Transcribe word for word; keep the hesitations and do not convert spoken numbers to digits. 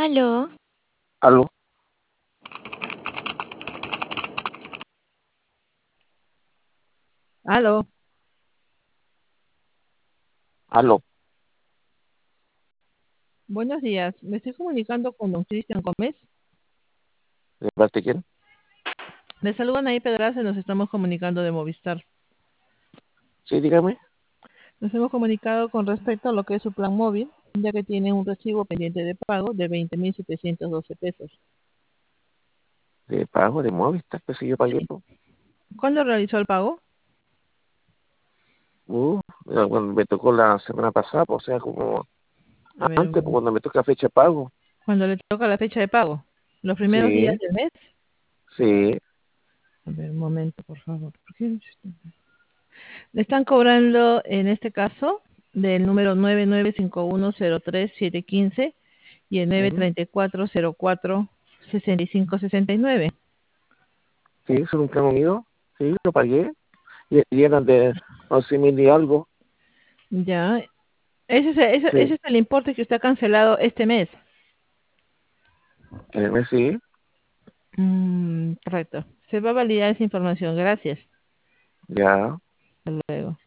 Aló. Aló, Aló, aló, buenos días. Me estoy comunicando con don Cristian Gómez. ¿de parte de quién? Le saludan ahí Pedraza y nos estamos comunicando de Movistar. Sí, dígame. Nos hemos comunicado con respecto a lo que es su plan móvil, ya que tiene un recibo pendiente de pago de veinte mil setecientos doce pesos. De pago de Movistar, pues sí, yo pagué, Sí. po. ¿Cuándo realizó el pago? Uh, eh, cuando me tocó la semana pasada, pues, o sea, como A ver, antes, pues, cuando me toca fecha de pago. cuando le toca la fecha de pago. ¿Los primeros días Sí, del mes? sí, A ver, un momento, por favor. ¿Por qué? Le están cobrando, en este caso, del número nueve nueve cinco uno cero tres siete uno cinco y el nueve ujú, tres cuatro cero cuatro sesenta y cinco sesenta y nueve. sí, es un plan unido, sí, lo pagué, y, y eran de once mil y algo, Ya, ese es, ese, sí, ese es el importe que usted ha cancelado este mes. en el mes sí, Mm, correcto. Se va a validar esa información. Gracias. ya. Hasta luego.